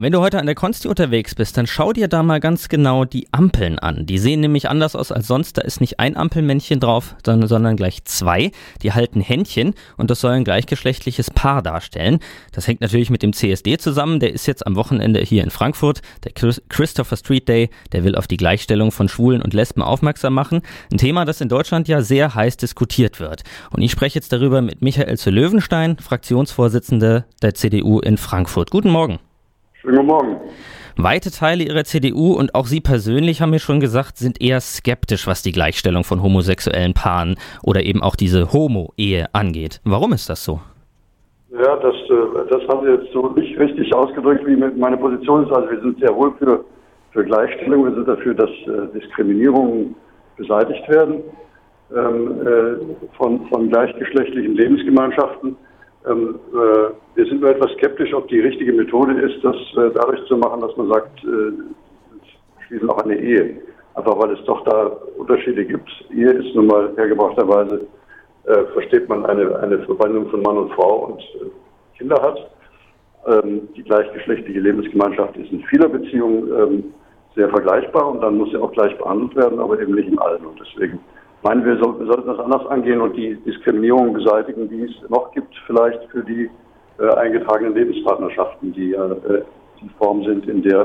Wenn du heute an der Konsti unterwegs bist, dann schau dir da mal ganz genau die Ampeln an. Die sehen nämlich anders aus als sonst. Da ist nicht ein Ampelmännchen drauf, sondern gleich zwei. Die halten Händchen und das soll ein gleichgeschlechtliches Paar darstellen. Das hängt natürlich mit dem CSD zusammen. Der ist jetzt am Wochenende hier in Frankfurt. Der Christopher Street Day, der will auf die Gleichstellung von Schwulen und Lesben aufmerksam machen. Ein Thema, das in Deutschland ja sehr heiß diskutiert wird. Und ich spreche jetzt darüber mit Michael zu Löwenstein, Fraktionsvorsitzender der CDU in Frankfurt. Guten Morgen. Schönen guten Morgen. Weite Teile Ihrer CDU und auch Sie persönlich haben mir schon gesagt, sind eher skeptisch, was die Gleichstellung von homosexuellen Paaren oder eben auch diese Homo-Ehe angeht. Warum ist das so? Ja, das haben Sie jetzt so nicht richtig ausgedrückt, wie meine Position ist. Also wir sind sehr wohl für Gleichstellung. Wir sind dafür, dass Diskriminierungen beseitigt werden von gleichgeschlechtlichen Lebensgemeinschaften. Wir sind nur etwas skeptisch, ob die richtige Methode ist, das dadurch zu machen, dass man sagt, wir schließen auch eine Ehe. Einfach weil es doch da Unterschiede gibt. Ehe ist nun mal hergebrachterweise, versteht man eine Verbindung von Mann und Frau und Kinder hat. Die gleichgeschlechtliche Lebensgemeinschaft ist in vieler Beziehungen sehr vergleichbar und dann muss sie auch gleich behandelt werden, aber eben nicht in allen. Und deswegen meinen wir, sollten das anders angehen und die Diskriminierung beseitigen, die es noch gibt, vielleicht für die eingetragenen Lebenspartnerschaften, die ja die Form sind, in der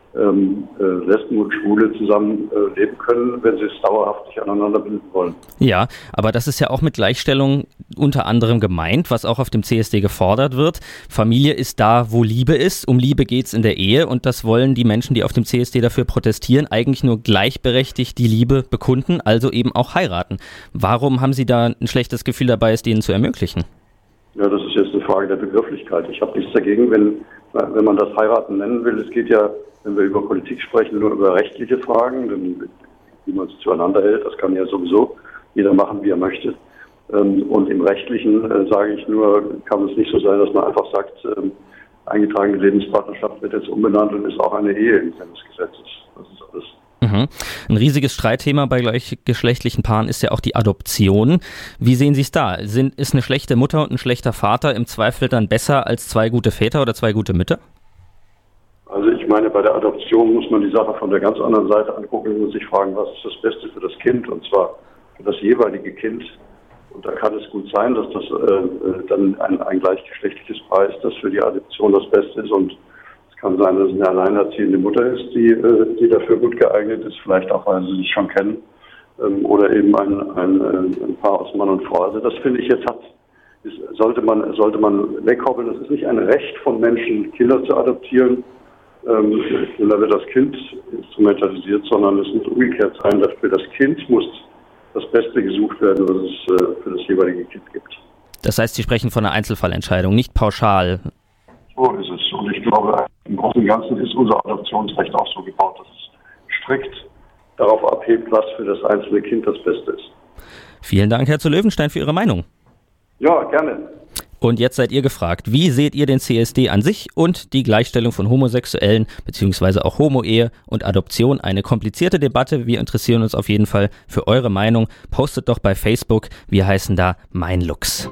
Lesben und Schwule zusammen leben können, wenn sie es dauerhaft nicht aneinander binden wollen. Ja, aber das ist ja auch mit Gleichstellung unter anderem gemeint, was auch auf dem CSD gefordert wird. Familie ist da, wo Liebe ist. Um Liebe geht's in der Ehe und das wollen die Menschen, die auf dem CSD dafür protestieren, eigentlich nur gleichberechtigt die Liebe bekunden, also eben auch heiraten. Warum haben Sie da ein schlechtes Gefühl dabei, es denen zu ermöglichen? Ja, das ist jetzt eine Frage der Begrifflichkeit. Ich habe nichts dagegen, wenn man das Heiraten nennen will. Es geht ja, wenn wir über Politik sprechen, nur über rechtliche Fragen, wie man es zueinander hält. Das kann ja sowieso jeder machen, wie er möchte. Und im Rechtlichen sage ich nur, kann es nicht so sein, dass man einfach sagt, eingetragene Lebenspartnerschaft wird jetzt umbenannt und ist auch eine Ehe im Sinne des Gesetzes. Das ist alles. Ein riesiges Streitthema bei gleichgeschlechtlichen Paaren ist ja auch die Adoption. Wie sehen Sie es da? Ist eine schlechte Mutter und ein schlechter Vater im Zweifel dann besser als zwei gute Väter oder zwei gute Mütter? Also ich meine, bei der Adoption muss man die Sache von der ganz anderen Seite angucken und sich fragen, was ist das Beste für das Kind, und zwar für das jeweilige Kind. Und da kann es gut sein, dass das dann ein gleichgeschlechtliches Paar ist, das für die Adoption das Beste ist. Und es kann sein, dass es eine alleinerziehende Mutter ist, die dafür gut geeignet ist, vielleicht auch, weil sie sich schon kennen. Oder eben ein Paar aus Mann und Frau. Also das finde ich jetzt sollte man wegkoppeln. Das ist nicht ein Recht von Menschen, Kinder zu adoptieren. Und da wird das Kind instrumentalisiert, sondern es muss umgekehrt sein, dass für das Kind muss das Beste gesucht werden, was es für das jeweilige Kind gibt. Das heißt, Sie sprechen von einer Einzelfallentscheidung, nicht pauschal. So ist es. Und ich glaube, im Großen und Ganzen ist unser Adoptionsrecht auch so gebaut, dass es strikt darauf abhebt, was für das einzelne Kind das Beste ist. Vielen Dank, Herr zu Löwenstein, für Ihre Meinung. Ja, gerne. Und jetzt seid ihr gefragt, wie seht ihr den CSD an sich und die Gleichstellung von Homosexuellen bzw. auch Homo-Ehe und Adoption? Eine komplizierte Debatte. Wir interessieren uns auf jeden Fall für eure Meinung. Postet doch bei Facebook. Wir heißen da Mein Lux.